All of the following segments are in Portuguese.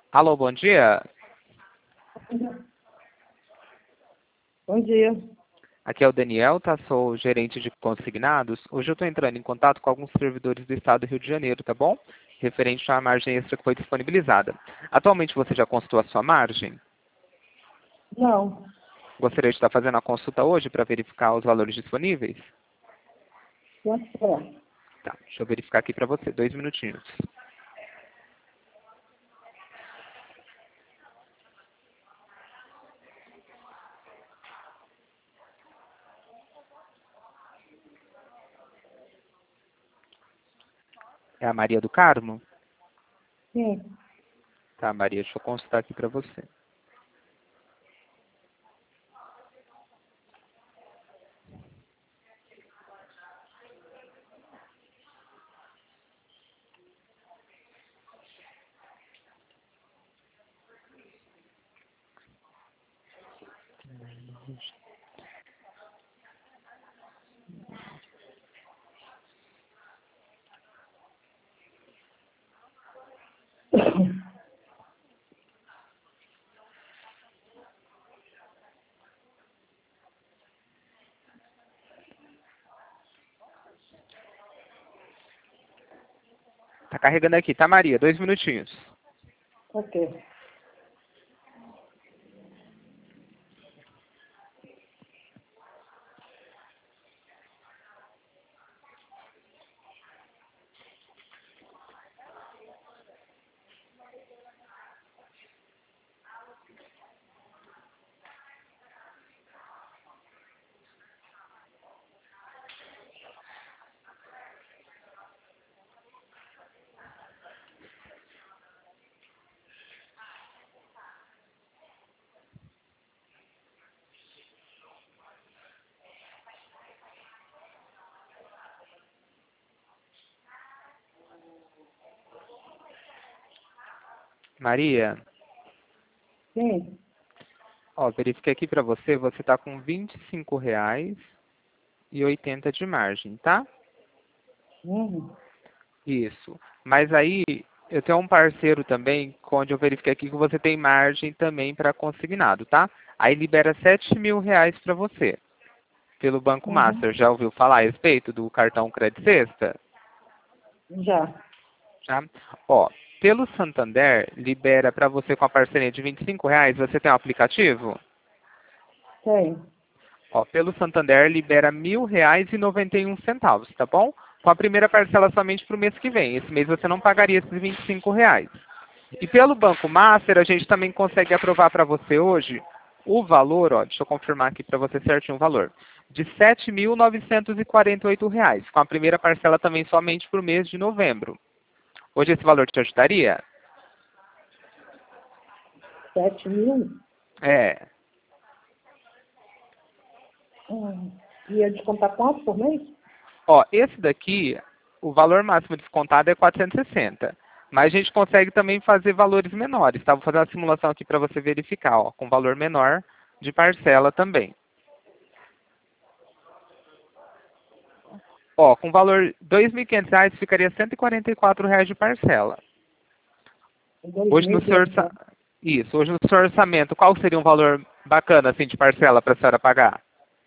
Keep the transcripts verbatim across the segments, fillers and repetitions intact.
Alô, bom dia. Bom dia. Aqui é o Daniel, tá? Sou gerente de consignados. Hoje eu estou entrando em contato com alguns servidores do estado do Rio de Janeiro, tá bom? Referente à margem extra que foi disponibilizada. Atualmente você já consultou a sua margem? Não. Gostaria de estar fazendo a consulta hoje para verificar os valores disponíveis? Pode ser. Tá, deixa eu verificar aqui para você, dois minutinhos. É a Maria do Carmo? Sim. Tá, Maria, deixa eu consultar aqui para você. Tá carregando aqui, tá, Maria? Dois minutinhos. Ok. Maria, Sim. ó, verifiquei aqui para você, você tá com vinte e cinco reais e oitenta de margem, tá? Uhum. Isso. Mas aí, eu tenho um parceiro também, onde eu verifiquei aqui que você tem margem também para consignado, tá? Aí libera sete mil reais para você, pelo Banco Uhum. Master. Já ouviu falar a respeito do cartão Credit Sexta? Já. Tá? Ó, pelo Santander, libera para você com a parceria de vinte e cinco reais, você tem um aplicativo? Tem. Ó, pelo Santander, libera mil reais e noventa e um centavos, tá bom? Com a primeira parcela somente para o mês que vem. Esse mês você não pagaria esses vinte e cinco reais. E pelo Banco Master, a gente também consegue aprovar para você hoje o valor, ó, deixa eu confirmar aqui para você certinho o valor, de sete mil novecentos e quarenta e oito reais, com a primeira parcela também somente para o mês de novembro. Hoje esse valor te ajudaria? Sete mil? É. Hum. Ia descontar quanto por mês? Ó, esse daqui, o valor máximo descontado é quatrocentos e sessenta. Mas a gente consegue também fazer valores menores, tá? Vou fazer uma simulação aqui para você verificar, ó, com valor menor de parcela também. Ó, com valor dois mil e quinhentos reais ficaria cento e quarenta e quatro reais de parcela. Dois Hoje mil no e seu quinhentos orça... reais. Isso, hoje no seu orçamento, qual seria um valor bacana assim de parcela para a senhora pagar?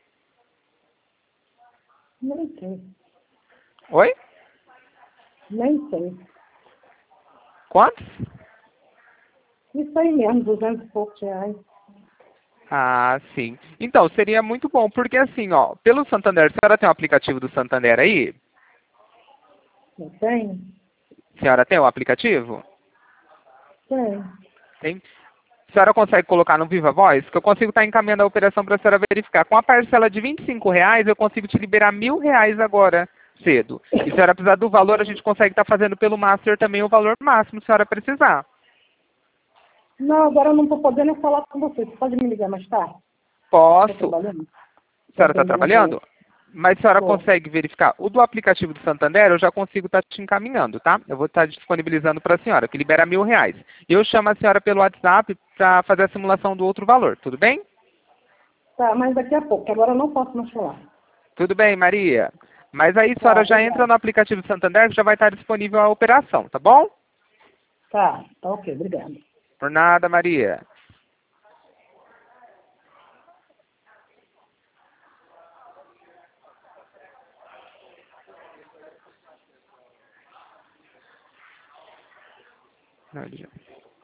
Nem sei. Oi? Nem sei. Quantos? Isso aí mesmo, duzentos e poucos reais. Ah, sim. Então, seria muito bom, porque assim, ó, pelo Santander, a senhora tem um aplicativo do Santander aí? Não tem? A senhora tem o aplicativo? Tem. Tem. A senhora consegue colocar no Viva Voz? Que eu consigo estar encaminhando a operação para a senhora verificar. Com a parcela de vinte e cinco reais, eu consigo te liberar mil reais agora, cedo. E se a senhora precisar do valor, a gente consegue estar fazendo pelo Master também o valor máximo, se a senhora precisar. Não, agora eu não estou podendo falar com você. Você pode me ligar mais tarde? Estou Posso. trabalhando? A Estou senhora está atendendo um trabalhando? cliente. Mas a senhora Estou. consegue verificar? O do aplicativo do Santander, eu já consigo estar te encaminhando, tá? Eu vou estar disponibilizando para a senhora, que libera mil reais. Eu chamo a senhora pelo WhatsApp para fazer a simulação do outro valor, tudo bem? Tá, mas daqui a pouco, que agora eu não posso mais falar. Tudo bem, Maria. Mas aí a Tá, senhora já entra obrigada. no aplicativo do Santander, que já vai estar disponível a operação, tá bom? Tá, tá ok, obrigada. Por nada, Maria. Maria.